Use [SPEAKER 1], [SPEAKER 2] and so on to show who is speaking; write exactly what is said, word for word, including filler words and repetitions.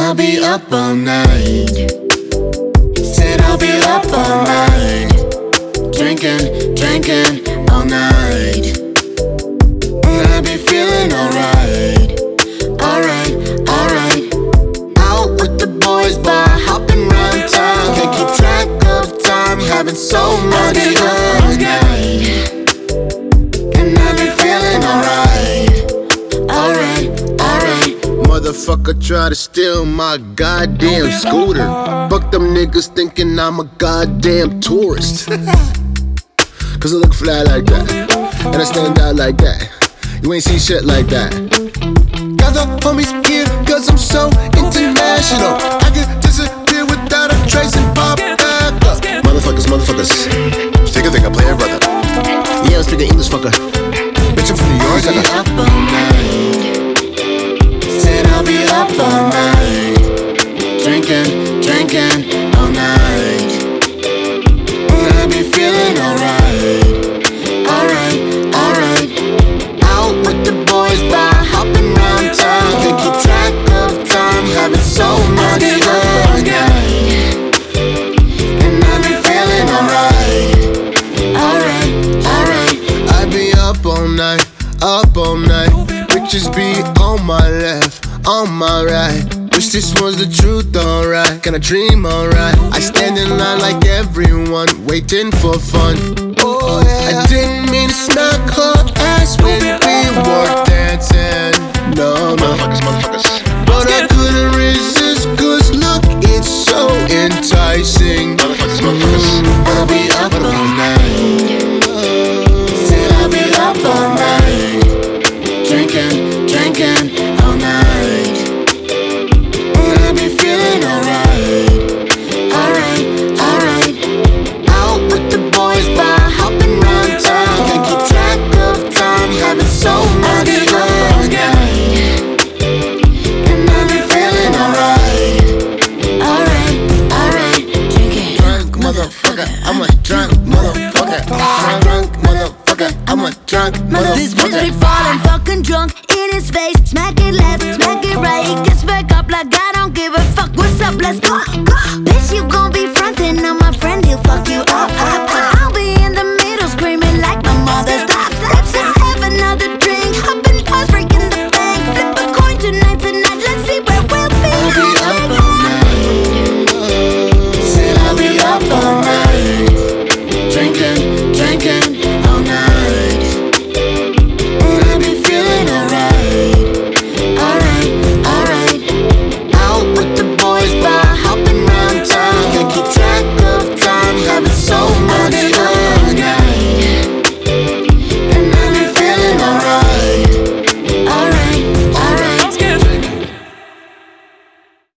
[SPEAKER 1] I'll be up all night. Said I'll be up all night. Drinking, drinking all night. And I'll be feeling alright. Alright, alright. Out with the boys bar, hopping round town. Can't keep track of time, having so much fun all night. And I'll be feeling alright. Alright, alright.
[SPEAKER 2] Motherfucker try to steal my goddamn scooter. Fuck them niggas thinking I'm a goddamn tourist. Cause I look fly like that, and I stand out like that. You ain't seen shit like that. Got the homies here cause I'm so international. I can disappear without a trace and pop back up. Motherfuckers, motherfuckers. Stick a thing, I play a brother. Yeah, I speak English, fucker. Bitch, I'm from New York,
[SPEAKER 1] I'll be up all night. Said I'll be up all night. Drinking, drinking all night. And I'll be feeling alright. Alright, alright. Out with the boys bar, hopping round town. Can't keep track of time, having so much fun all night. And I'll be feeling alright. Alright, alright.
[SPEAKER 2] I be up all night, up all night. Bitches be on my left, on my right. Wish this was the truth, alright. Can I dream, alright? I stand in line like everyone, waiting for fun. Oh, yeah. I didn't mean to smack her ass when we were dancing. No, no. Motherfuckers, motherfuckers. But I couldn't resist, cause look, it's so enticing. Motherfuckers, motherfuckers.
[SPEAKER 1] Mm, I'll be up all night. Said I'll be up all night. Drinking, drinking all night. And I'll be feeling alright. Alright, alright. Out with the boys bar, hopping round town. Can't keep track of time, having so much fun all night. And I'll be feeling alright. Alright, alright. Drinking,
[SPEAKER 2] Drunk motherfucker, I'm a drunk motherfucker. Drunk, drunk motherfucker, I'm a drunk motherfucker.
[SPEAKER 3] This bitch be falling fucking drunk in his face. Smack it left, smack it right. He gets back up like I don't give a fuck. What's up? Let's go, go.